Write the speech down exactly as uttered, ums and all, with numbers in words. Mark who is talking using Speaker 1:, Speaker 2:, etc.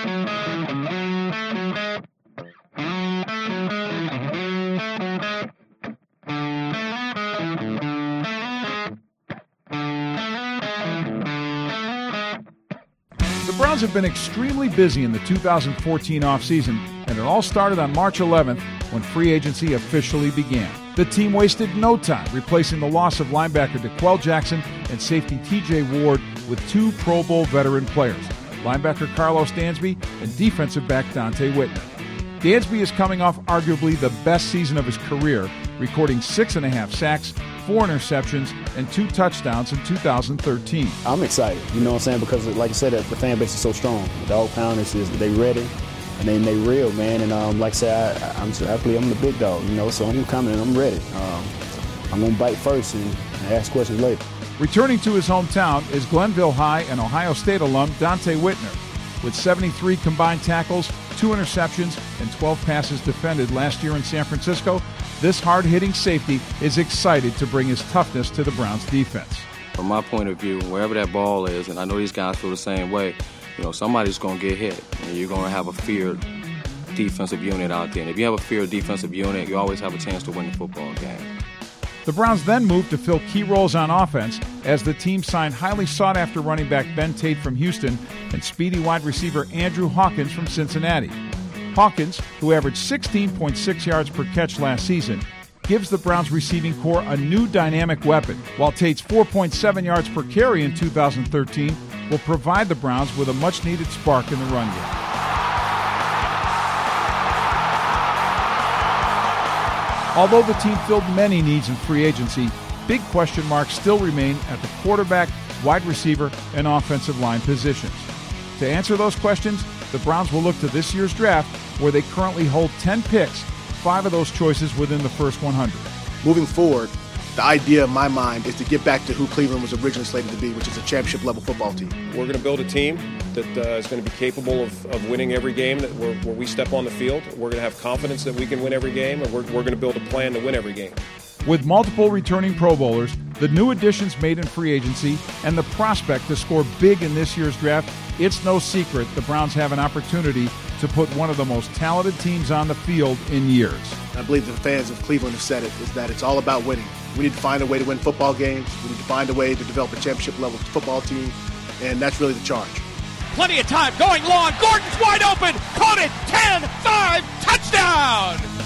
Speaker 1: The Browns have been extremely busy in the two thousand fourteen offseason, and it all started on March eleventh when free agency officially began. The team wasted no time replacing the loss of linebacker DeQuell Jackson and safety T J Ward with two Pro Bowl veteran players, linebacker Carlos Dansby and defensive back Dante Whitner. Dansby is coming off arguably the best season of his career, recording six and a half sacks, four interceptions, and two touchdowns in two thousand thirteen.
Speaker 2: I'm excited, you know what I'm saying, because like I said, the fan base is so strong. The Dog Pounders, is they ready, and they, they real, man. And um, like I said, I, I'm, I believe I'm the big dog, you know, so I'm coming and I'm ready. Um, I'm going to bite first and ask questions later.
Speaker 1: Returning to his hometown is Glenville High and Ohio State alum Dante Whitner. With seventy-three combined tackles, two interceptions, and twelve passes defended last year in San Francisco, this hard-hitting safety is excited to bring his toughness to the Browns' defense.
Speaker 3: From my point of view, wherever that ball is, and I know these guys feel the same way, you know, somebody's going to get hit, and you're going to have a feared defensive unit out there. And if you have a feared defensive unit, you always have a chance to win the football game.
Speaker 1: The Browns then moved to fill key roles on offense as the team signed highly sought-after running back Ben Tate from Houston and speedy wide receiver Andrew Hawkins from Cincinnati. Hawkins, who averaged sixteen point six yards per catch last season, gives the Browns receiving corps a new dynamic weapon, while Tate's four point seven yards per carry in two thousand thirteen will provide the Browns with a much-needed spark in the run game. Although the team filled many needs in free agency, big question marks still remain at the quarterback, wide receiver, and offensive line positions. To answer those questions, the Browns will look to this year's draft, where they currently hold ten picks, five of those choices within the first one hundred.
Speaker 4: Moving forward, the idea in my mind is to get back to who Cleveland was originally slated to be, which is a championship-level football team.
Speaker 5: We're going to build a team that uh, is going to be capable of, of winning every game that we're, where we step on the field. We're going to have confidence that we can win every game, and we're, we're going to build a plan to win every game.
Speaker 1: With multiple returning Pro Bowlers, the new additions made in free agency, and the prospect to score big in this year's draft, it's no secret the Browns have an opportunity to put one of the most talented teams on the field in years.
Speaker 4: I believe the fans of Cleveland have said it, is that it's all about winning. We need to find a way to win football games. We need to find a way to develop a championship-level football team, and that's really the charge.
Speaker 6: Plenty of time, going long, Gordon's wide open, caught it, ten five, touchdown!